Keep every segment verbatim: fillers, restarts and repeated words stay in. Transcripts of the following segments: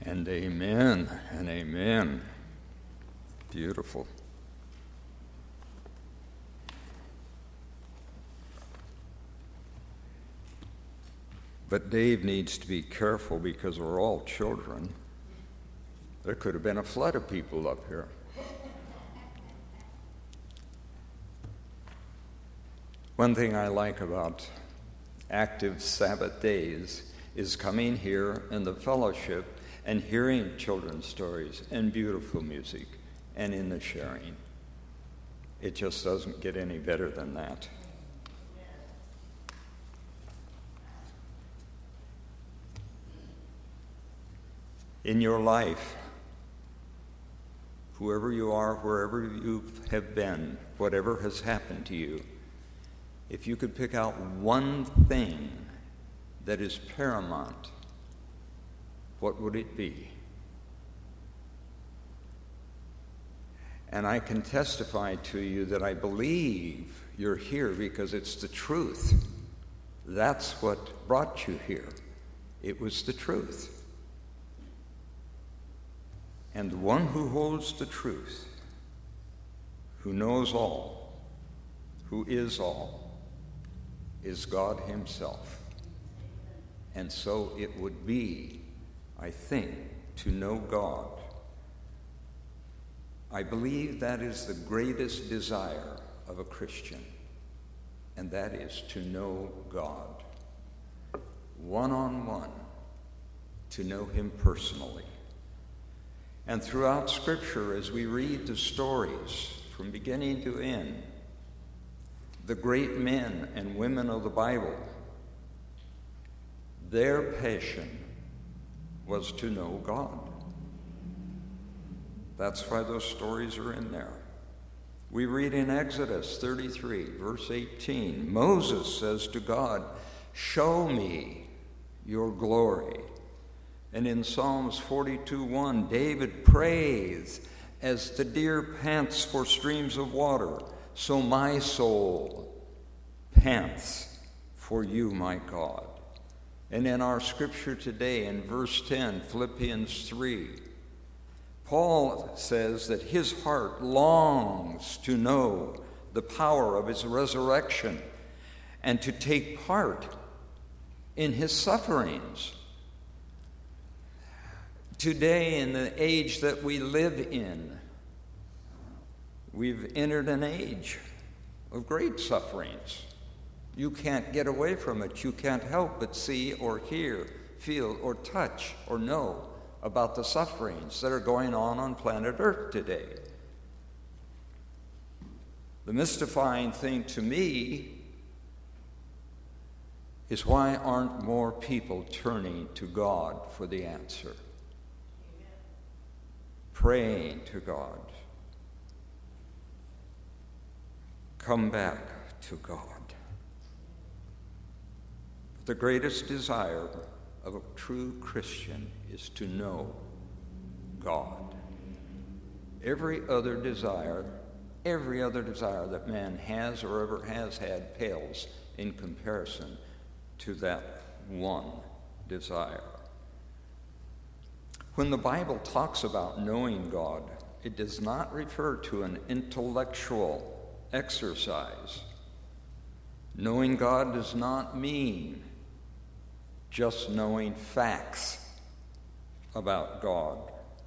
And amen, and amen. Beautiful. But Dave needs to be careful because we're all children. There could have been a flood of people up here. One thing I like about active Sabbath days is coming here in the fellowship and hearing children's stories and beautiful music and in the sharing. It just doesn't get any better than that. In your life, whoever you are, wherever you have been, whatever has happened to you, if you could pick out one thing that is paramount, what would it be? And I can testify to you that I believe you're here because it's the truth. That's what brought you here. It was the truth. And the one who holds the truth, who knows all, who is all, is God himself. And so it would be, I think, to know God. I believe that is the greatest desire of a Christian, and that is to know God. One-on-one, to know him personally. And throughout Scripture, as we read the stories from beginning to end, the great men and women of the Bible, their passion was to know God. That's why those stories are in there. We read in Exodus thirty-three, verse eighteen, Moses says to God, "Show me your glory." And in Psalms forty-two one, David prays, "As the deer pants for streams of water, so my soul pants for you, my God." And in our scripture today, in verse ten, Philippians three, Paul says that his heart longs to know the power of his resurrection and to take part in his sufferings. Today, in the age that we live in, we've entered an age of great sufferings. You can't get away from it. You can't help but see or hear, feel or touch or know about the sufferings that are going on on planet Earth today. The mystifying thing to me is why aren't more people turning to God for the answer? Praying to God. Come back to God. The greatest desire of a true Christian is to know God. Every other desire, every other desire that man has or ever has had pales in comparison to that one desire. When the Bible talks about knowing God, it does not refer to an intellectual exercise. Knowing God does not mean just knowing facts about God.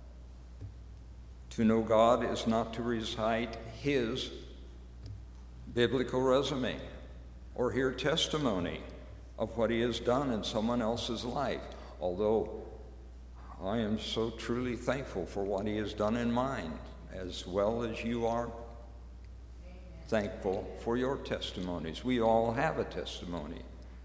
To know God is not to recite his biblical resume or hear testimony of what he has done in someone else's life, although I am so truly thankful for what he has done in mine, as well as you are thankful for your testimonies. We all have a testimony.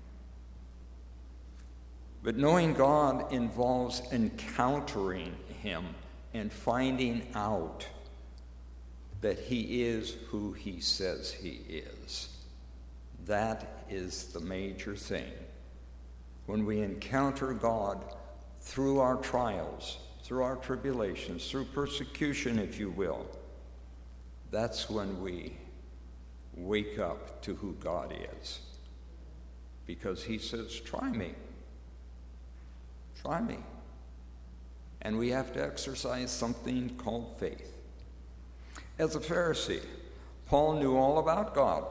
But knowing God involves encountering him and finding out that he is who he says he is. That is the major thing. When we encounter God through our trials, through our tribulations, through persecution, if you will, that's when we wake up to who God is. Because he says, try me. Try me. and we have to exercise something called faith. As a Pharisee, Paul knew all about God,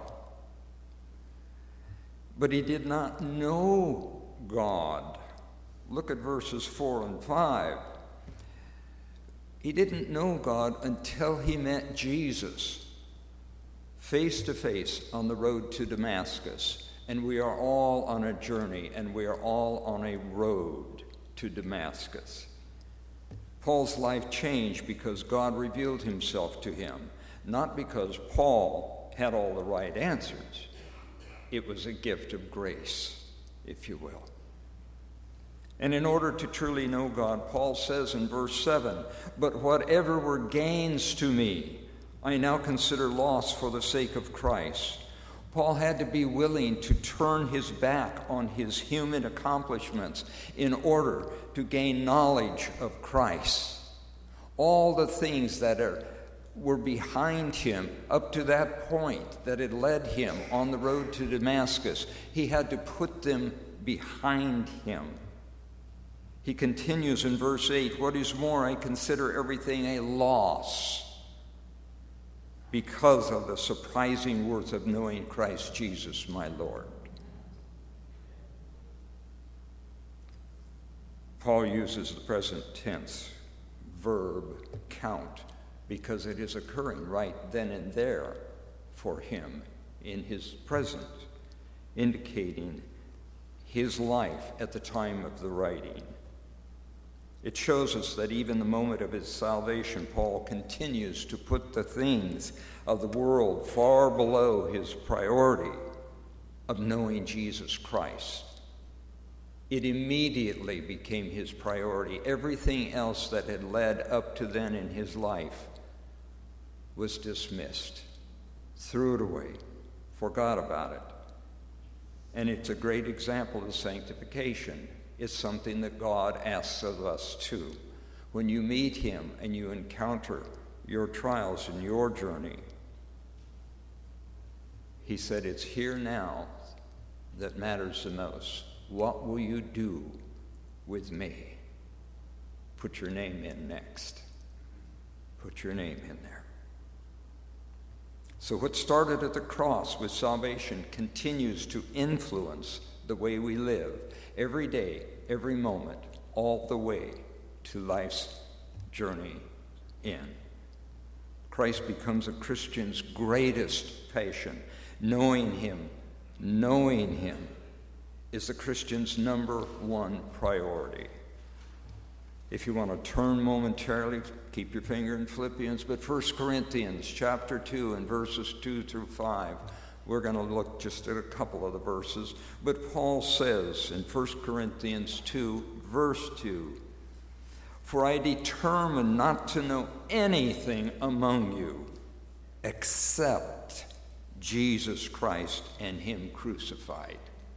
but he did not know God. Look at verses four and five. He didn't know God until he met Jesus face to face on the road to Damascus. And we are all on a journey, and we are all on a road to Damascus. Paul's life changed because God revealed himself to him, not because Paul had all the right answers. It was a gift of grace, if you will. And in order to truly know God, Paul says in verse seven, "But whatever were gains to me, I now consider loss for the sake of Christ." Paul had to be willing to turn his back on his human accomplishments in order to gain knowledge of Christ. All the things that are, were behind him up to that point that had led him on the road to Damascus, he had to put them behind him. He continues in verse eight, "What is more, I consider everything a loss because of the surprising worth of knowing Christ Jesus my Lord." Paul uses the present tense verb count because it is occurring right then and there for him in his present, indicating his life at the time of the writing. It shows us that even the moment of his salvation, Paul continues to put the things of the world far below his priority of knowing Jesus Christ. It immediately became his priority. Everything else that had led up to then in his life was dismissed, threw it away, forgot about it. And it's a great example of sanctification. It's something that God asks of us too. When you meet him and you encounter your trials in your journey, he said, it's here now that matters the most. What will you do with me? Put your name in next. Put your name in there. So what started at the cross with salvation continues to influence the way we live every day, every moment, all the way to life's journey in. Christ becomes a Christian's greatest passion. Knowing him, knowing him is the Christian's number one priority. If you want to turn momentarily, keep your finger in Philippians, but First Corinthians chapter two and verses two through five. We're going to look just at a couple of the verses. But Paul says in First Corinthians two, verse two, "For I determined not to know anything among you except Jesus Christ and him crucified."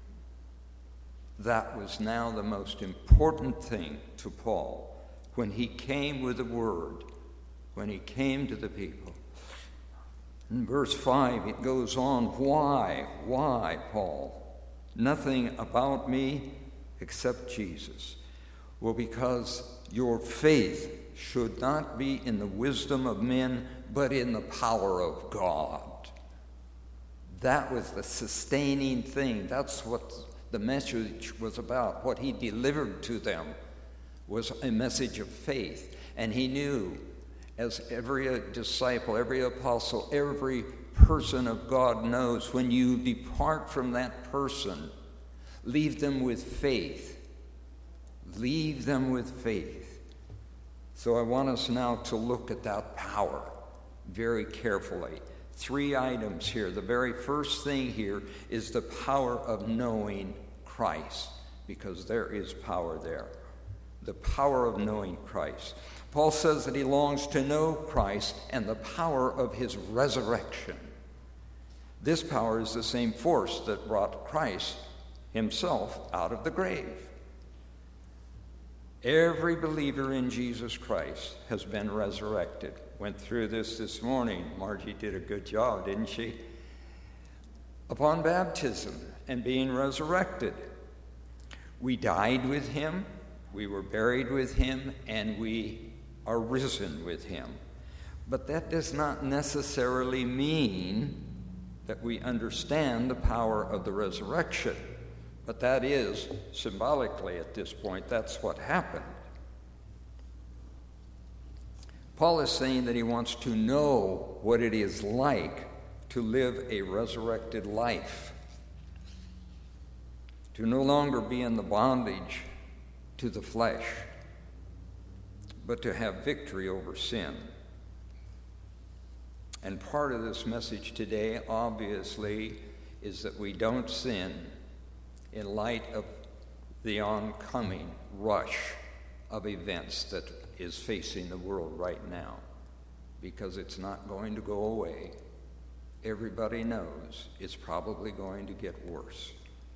That was now the most important thing to Paul when he came with the word, when he came to the people. In verse five, it goes on, why, why, Paul? Nothing about me except Jesus. Well, because your faith should not be in the wisdom of men, but in the power of God. That was the sustaining thing. That's what the message was about. What he delivered to them was a message of faith. And he knew, as every disciple, every apostle, every person of God knows, when you depart from that person, leave them with faith. Leave them with faith. So I want us now to look at that power very carefully. Three items here. The very first thing here is the power of knowing Christ, because there is power there. The power of knowing Christ. Paul says that he longs to know Christ and the power of his resurrection. This power is the same force that brought Christ himself out of the grave. Every believer in Jesus Christ has been resurrected. Went through this this morning. Margie did a good job, didn't she? Upon baptism and being resurrected, we died with him. We were buried with him, and we are risen with him. But that does not necessarily mean that we understand the power of the resurrection. But that is, symbolically at this point, that's what happened. Paul is saying that he wants to know what it is like to live a resurrected life, to no longer be in the bondage to the flesh, but to have victory over sin. And part of this message today, obviously, is that we don't sin in light of the oncoming rush of events that is facing the world right now, because it's not going to go away. Everybody knows it's probably going to get worse.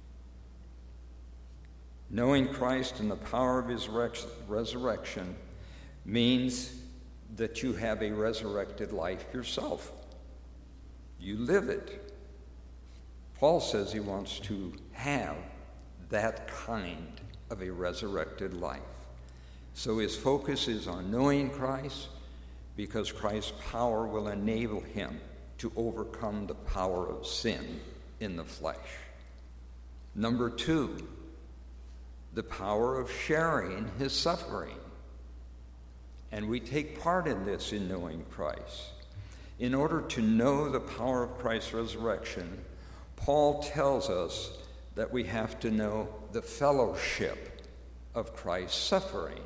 Knowing Christ and the power of his resurrection means that you have a resurrected life yourself. You live it. Paul says he wants to have that kind of a resurrected life. So his focus is on knowing Christ, because Christ's power will enable him to overcome the power of sin in the flesh. Number two, the power of sharing his suffering. And we take part in this in knowing Christ. In order to know the power of Christ's resurrection, Paul tells us that we have to know the fellowship of Christ's suffering.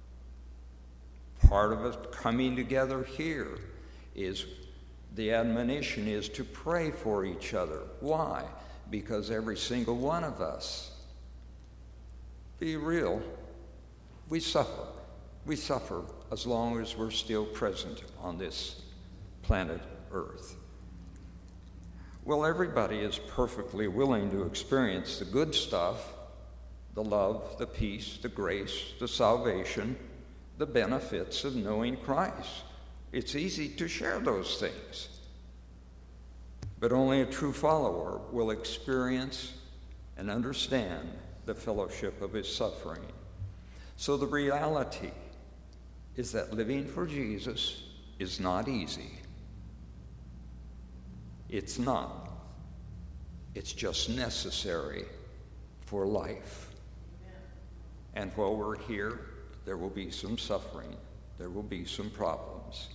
Part of us coming together here is the admonition is to pray for each other. Why? Because every single one of us, be real, we suffer. We suffer as long as we're still present on this planet Earth. Well, everybody is perfectly willing to experience the good stuff, the love, the peace, the grace, the salvation, the benefits of knowing Christ. It's easy to share those things. But only a true follower will experience and understand the fellowship of his suffering. So the reality is that living for Jesus is not easy. It's not. It's just necessary for life. And while we're here, there will be some suffering. There will be some problems.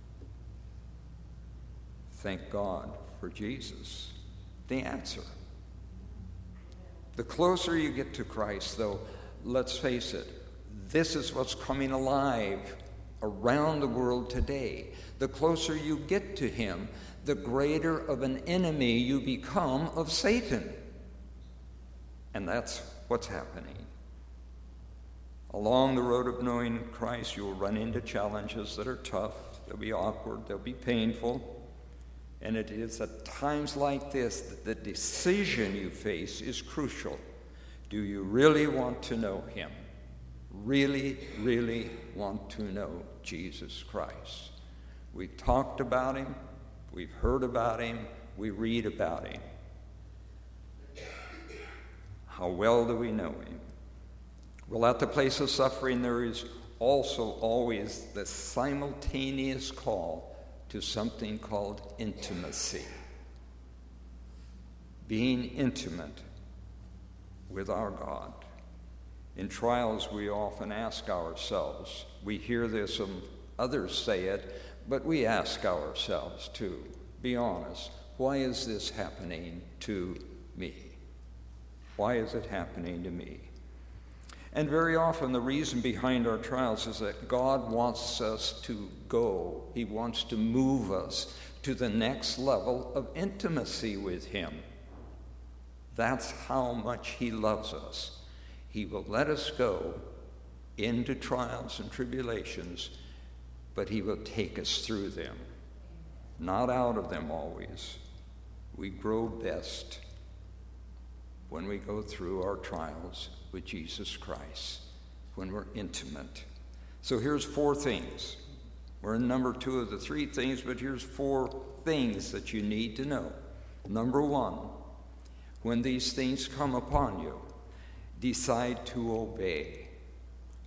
Thank God for Jesus, the answer. The closer you get to Christ, though, let's face it, this is what's coming alive around the world today. The closer you get to him, the greater of an enemy you become of Satan. And that's what's happening. Along the road of knowing Christ, you will run into challenges that are tough. They'll be awkward. They'll be painful. And it is at times like this that the decision you face is crucial. Do you really want to know him? Really, really want to know Jesus Christ? We've talked about him. We've heard about him. We read about him. How well do we know him? Well, at the place of suffering, there is also always the simultaneous call to something called intimacy. Being intimate with our God. In trials, we often ask ourselves, we hear this and others say it, but we ask ourselves too, be honest, why is this happening to me? Why is it happening to me? And very often the reason behind our trials is that God wants us to go. He wants to move us to the next level of intimacy with him. That's how much he loves us. He will let us go into trials and tribulations, but he will take us through them, not out of them always. We grow best when we go through our trials with Jesus Christ, when we're intimate. So here's four things. We're in number two of the three things, but here's four things that you need to know. Number one, when these things come upon you, decide to obey.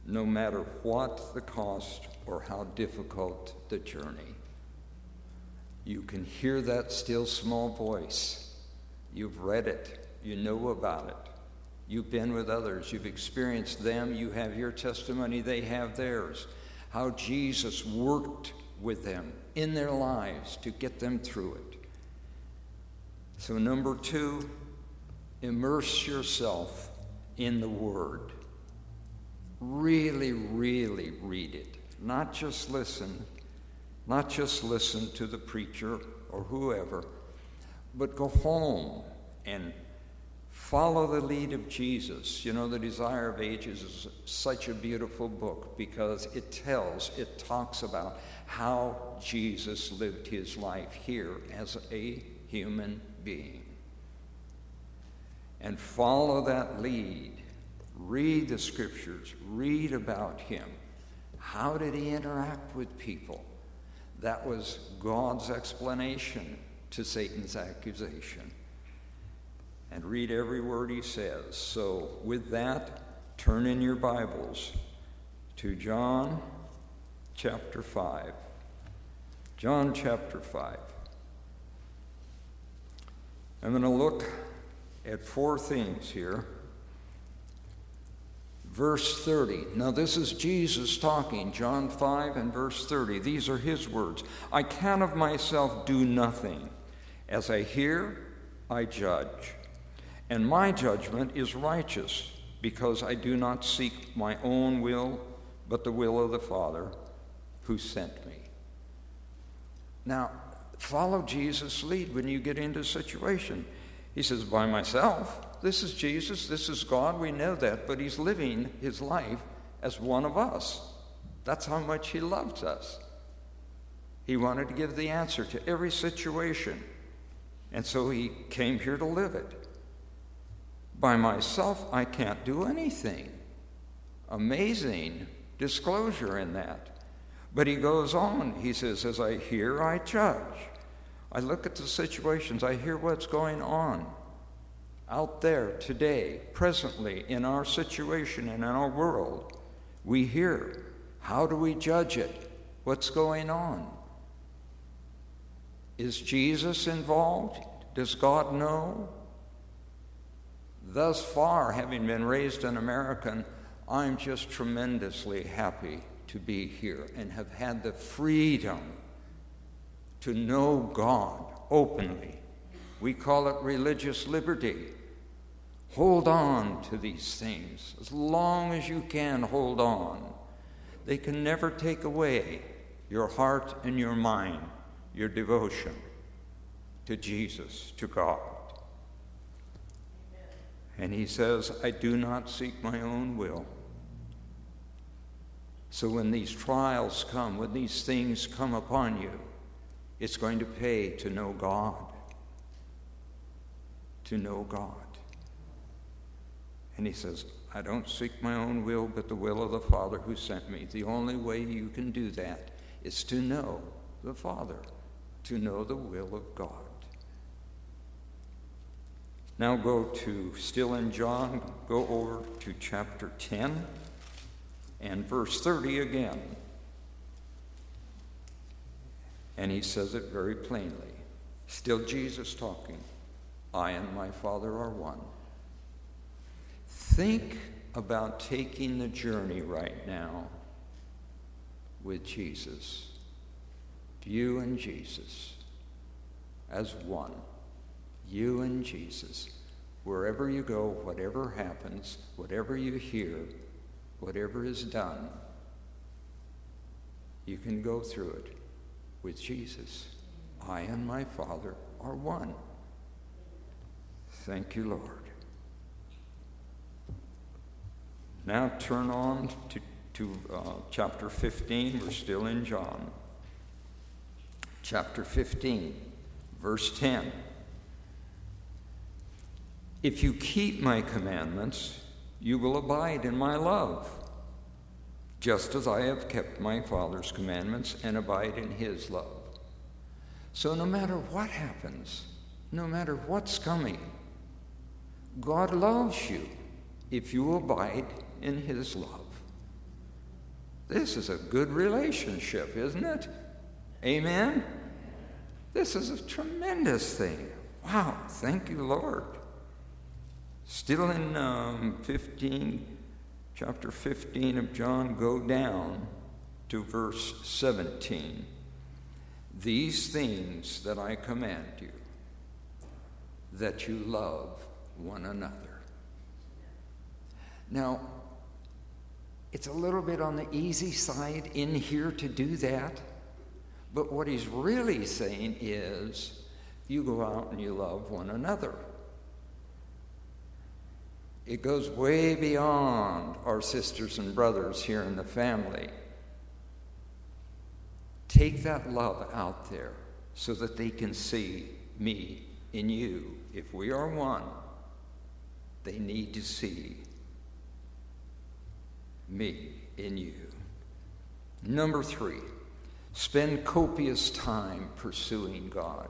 no matter what the cost or how difficult the journey. You can hear that still small voice. You've read it. You know about it. You've been with others. You've experienced them. You have your testimony. They have theirs. How Jesus worked with them in their lives to get them through it. So number two, immerse yourself in the Word. Really, really read it. Not just listen. Not just listen to the preacher or whoever, but go home and follow the lead of Jesus. You know, The Desire of Ages is such a beautiful book because it tells, it talks about how Jesus lived his life here as a human being. And follow that lead. Read the scriptures. Read about him. How did he interact with people? That was God's explanation to Satan's accusation. And read every word he says. So with that, turn in your Bibles to John chapter five. John chapter five. I'm going to look at four things here. Verse thirty. Now this is Jesus talking, John five and verse thirty. These are his words. I can of myself do nothing. As I hear, I judge. And my judgment is righteous, because I do not seek my own will, but the will of the Father who sent me. Now, follow Jesus' lead when you get into a situation. He says, by myself. This is Jesus, this is God, we know that, but he's living his life as one of us. That's how much he loves us. He wanted to give the answer to every situation, and so he came here to live it. By myself, I can't do anything. Amazing disclosure in that. But he goes on, he says, as I hear, I judge. I look at the situations, I hear what's going on out there today, presently, in our situation and in our world. We hear. How do we judge it? What's going on? Is Jesus involved? Does God know? Thus far, having been raised an American, I'm just tremendously happy to be here and have had the freedom to know God openly. We call it religious liberty. Hold on to these things as long as you can hold on. They can never take away your heart and your mind, your devotion to Jesus, to God. And he says, I do not seek my own will. So when these trials come, when these things come upon you, it's going to pay to know God. To know God. And he says, I don't seek my own will, but the will of the Father who sent me. The only way you can do that is to know the Father, to know the will of God. Now go to, still in John, go over to chapter ten and verse thirty again. And he says it very plainly. Still Jesus talking. I and my Father are one. Think about taking the journey right now with Jesus. You and Jesus as one. You and Jesus. Wherever you go, whatever happens, whatever you hear, whatever is done, you can go through it with Jesus. I and my Father are one. Thank you, Lord. Now turn on to, to uh, chapter fifteen. We're still in John. Chapter fifteen, verse ten. If you keep my commandments, you will abide in my love, just as I have kept my Father's commandments and abide in his love. So no matter what happens, no matter what's coming, God loves you if you abide in his love. This is a good relationship, isn't it? Amen? This is a tremendous thing. Wow, thank you, Lord. Still in um, fifteen, chapter fifteen of John, go down to verse seventeen. These things that I command you, that you love one another. Now, it's a little bit on the easy side in here to do that, but what he's really saying is, you go out and you love one another. It goes way beyond our sisters and brothers here in the family. Take that love out there so that they can see me in you. If we are one, they need to see me in you. Number three, spend copious time pursuing God.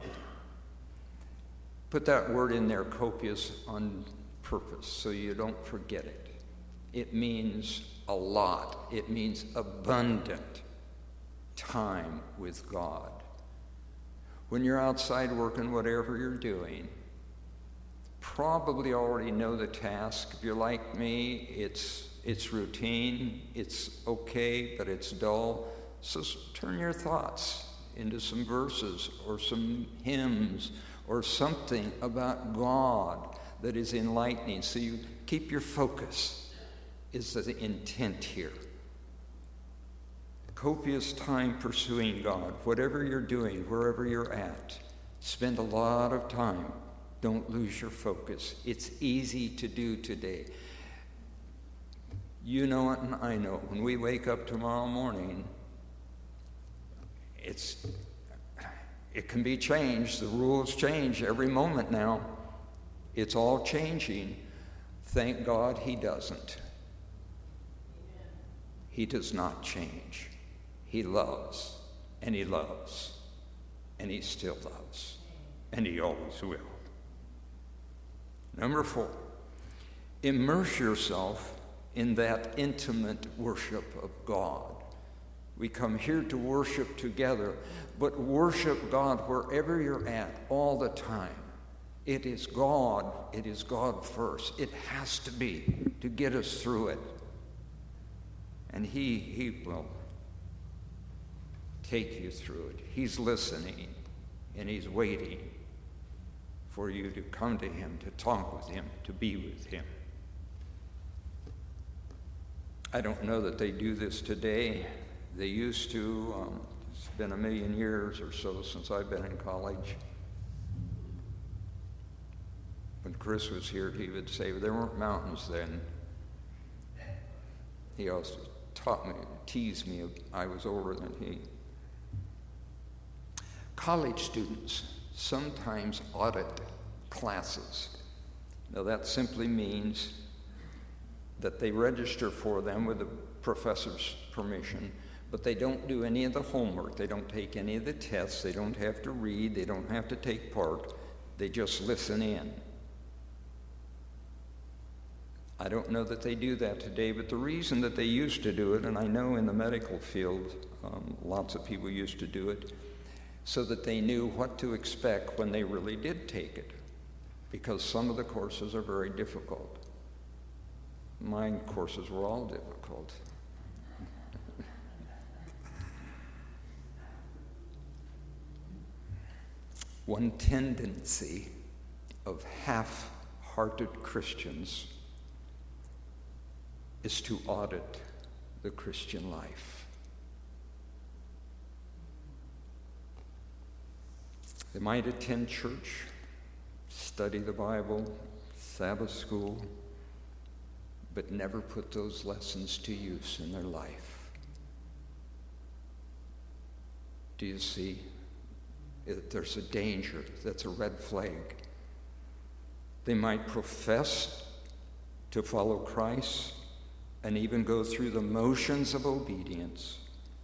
Put that word in there, copious, on purpose, so you don't forget it. It means a lot. It means abundant time with God. When you're outside working, whatever you're doing, probably already know the task. If you're like me, it's it's routine, it's okay, but it's dull. So turn your thoughts into some verses or some hymns or something about God that is enlightening. So you keep your focus, is the intent here. Copious time pursuing God. Whatever you're doing, wherever you're at, spend a lot of time. Don't lose your focus. It's easy to do today. You know it and I know it. When we wake up tomorrow morning, it's it can be changed. The rules change every moment now. It's all changing. Thank God he doesn't. He does not change. He loves, and he loves, and he still loves, and he always will. Number four, immerse yourself in that intimate worship of God. We come here to worship together, but worship God wherever you're at all the time. It is God. It is God first. It has to be to get us through it. And he, he will take you through it. He's listening, and he's waiting for you to come to him, to talk with him, to be with him. I don't know that they do this today. They used to. Um, it's been a million years or so since I've been in college. When Chris was here, he would say, there weren't mountains then. He always taught me, teased me, I was older than he. College students sometimes audit classes. Now that simply means that they register for them with the professor's permission, but they don't do any of the homework. They don't take any of the tests. They don't have to read. They don't have to take part. They just listen in. I don't know that they do that today, but the reason that they used to do it, and I know in the medical field, um, lots of people used to do it, so that they knew what to expect when they really did take it, because some of the courses are very difficult. My courses were all difficult. One tendency of half-hearted Christians is to audit the Christian life. They might attend church, study the Bible, Sabbath school, but never put those lessons to use in their life. Do you see? There's a danger. That's a red flag. They might profess to follow Christ and even go through the motions of obedience,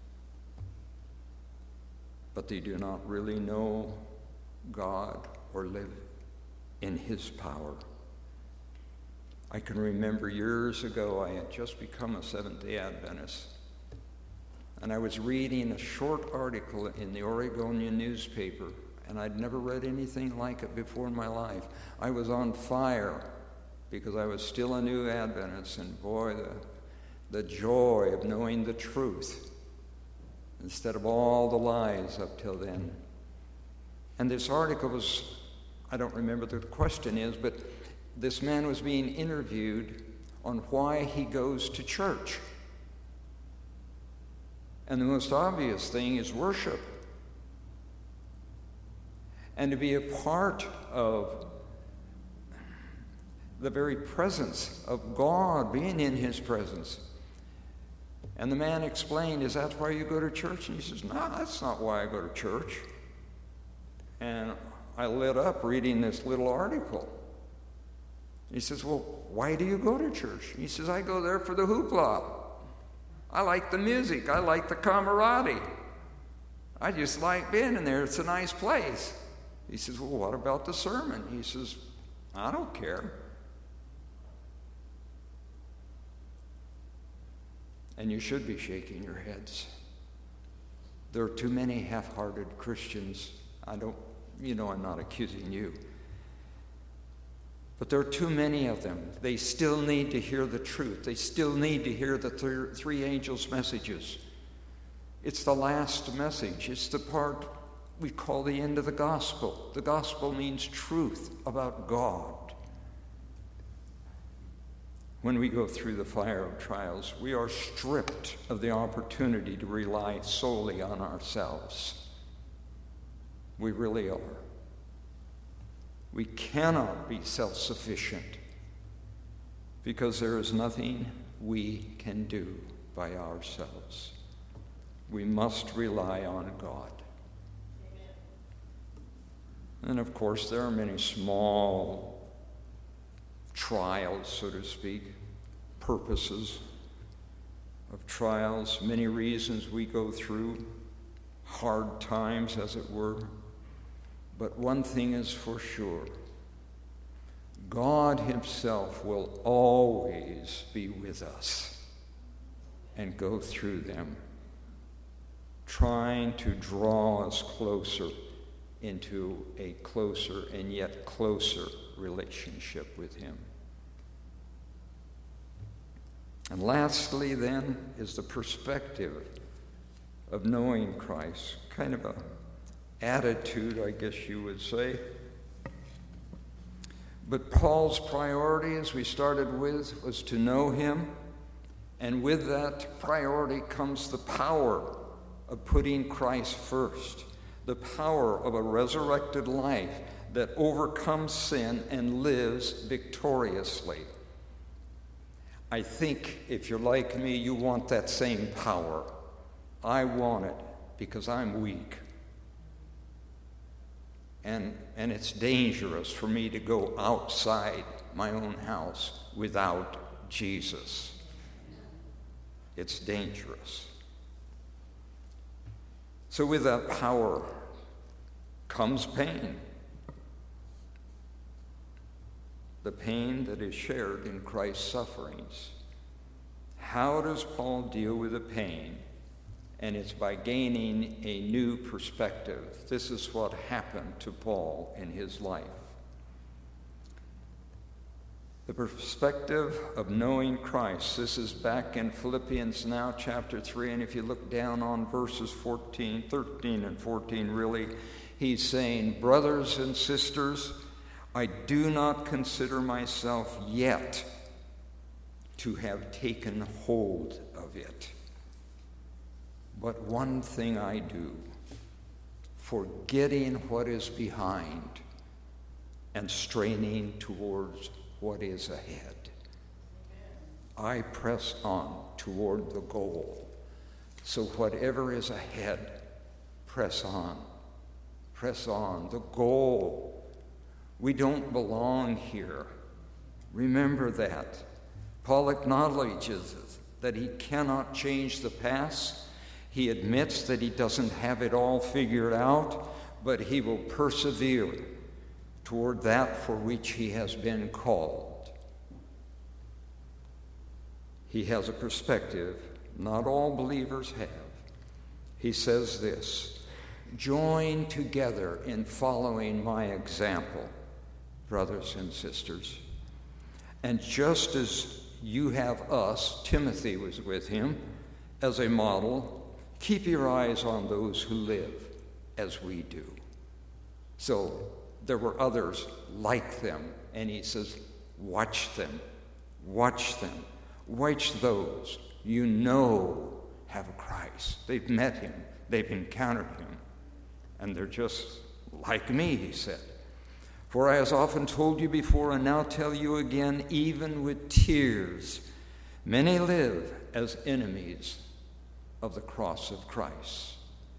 but they do not really know God or live in his power. I can remember years ago, I had just become a Seventh-day Adventist, And I was reading a short article in the Oregonian newspaper, and I'd never read anything like it before in my life. I was on fire because I was still a new Adventist, and boy, the, the joy of knowing the truth instead of all the lies up till then. And this article was, I don't remember what the question is, but this man was being interviewed on why he goes to church. And the most obvious thing is worship. And to be a part of the very presence of God, being in his presence. And the man explained, is that why you go to church? And he says, no, that's not why I go to church. And I lit up reading this little article. He says, well, why do you go to church? He says, I go there for the hoopla. I like the music. I like the camaraderie. I just like being in there. It's a nice place. He says, well, what about the sermon? He says, I don't care. And you should be shaking your heads. There are too many half-hearted Christians. I don't, you know, I'm not accusing you. But there are too many of them. They still need to hear the truth. They still need to hear the th- three angels' messages. It's the last message. It's the part we call the end of the gospel. The gospel means truth about God. When we go through the fire of trials, we are stripped of the opportunity to rely solely on ourselves. We really are. We cannot be self-sufficient because there is nothing we can do by ourselves. We must rely on God. Amen. And of course, there are many small trials, so to speak, purposes of trials, many reasons we go through hard times, as it were. But one thing is for sure, God himself will always be with us and go through them, trying to draw us closer into a closer and yet closer relationship with him. And lastly, then, is the perspective of knowing Christ, kind of a attitude, I guess you would say. But Paul's priority, as we started with, was to know him. And with that priority comes the power of putting Christ first, the power of a resurrected life that overcomes sin and lives victoriously. I think if you're like me, you want that same power. I want it because I'm weak. And, and it's dangerous for me to go outside my own house without Jesus. It's dangerous. So with that power comes pain. The pain that is shared in Christ's sufferings. How does Paul deal with the pain? And it's by gaining a new perspective. This is what happened to Paul in his life. The perspective of knowing Christ. This is back in Philippians now, chapter three. And if you look down on verses fourteen, thirteen and fourteen, really, he's saying, brothers and sisters, I do not consider myself yet to have taken hold of it. But one thing I do, forgetting what is behind and straining towards what is ahead. I press on toward the goal. So whatever is ahead, press on. Press on. The goal. We don't belong here. Remember that. Paul acknowledges that he cannot change the past. He admits that he doesn't have it all figured out, but he will persevere toward that for which he has been called. He has a perspective not all believers have. He says this, join together in following my example, brothers and sisters. And just as you have us, Timothy was with him, as a model, keep your eyes on those who live as we do. So there were others like them, and he says, watch them, watch them, watch those you know have Christ. They've met him, they've encountered him, and they're just like me, he said. For I have often told you before, and now tell you again, even with tears, many live as enemies of the cross of Christ.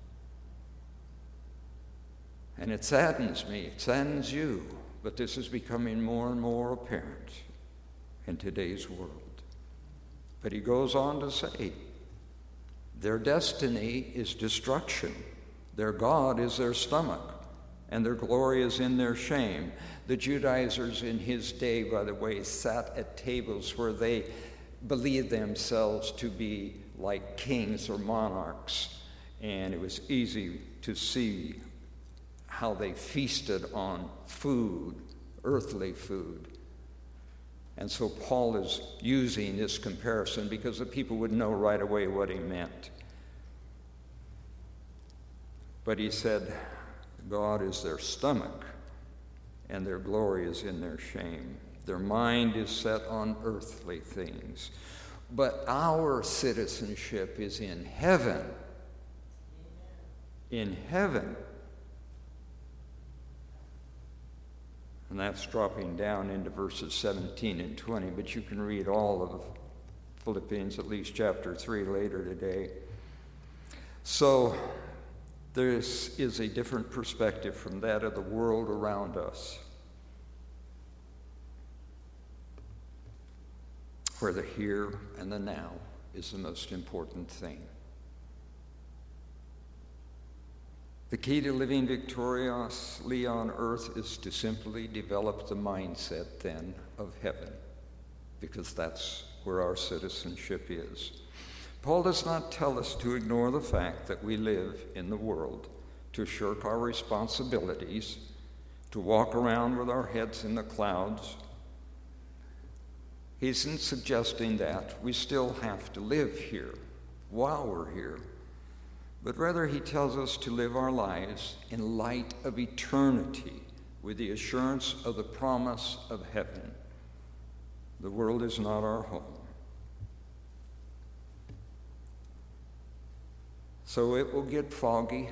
And it saddens me, it saddens you, but this is becoming more and more apparent in today's world. But he goes on to say, their destiny is destruction. Their God is their stomach, and their glory is in their shame. The Judaizers in his day, by the way, sat at tables where they believed themselves to be like kings or monarchs, and it was easy to see how they feasted on food, earthly food. And so Paul is using this comparison because the people would know right away what he meant. But he said, God is their stomach, and their glory is in their shame. Their mind is set on earthly things. But our citizenship is in heaven. In heaven. And that's dropping down into verses seventeen and twenty, but you can read all of Philippians, at least chapter three, later today. So this is a different perspective from that of the world around us, where the here and the now is the most important thing. The key to living victoriously on earth is to simply develop the mindset then of heaven, because that's where our citizenship is. Paul does not tell us to ignore the fact that we live in the world, to shirk our responsibilities, to walk around with our heads in the clouds. He isn't suggesting that we still have to live here while we're here, but rather he tells us to live our lives in light of eternity with the assurance of the promise of heaven. The world is not our home. So it will get foggy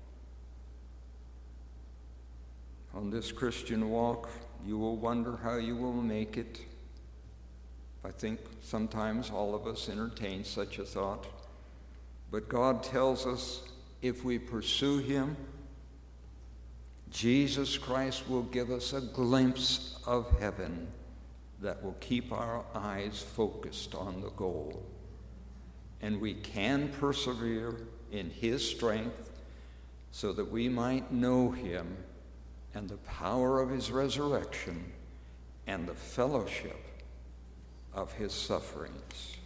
on this Christian walk. You will wonder how you will make it. I think sometimes all of us entertain such a thought. But God tells us if we pursue him, Jesus Christ will give us a glimpse of heaven that will keep our eyes focused on the goal. And we can persevere in his strength so that we might know him and the power of his resurrection and the fellowship of his sufferings.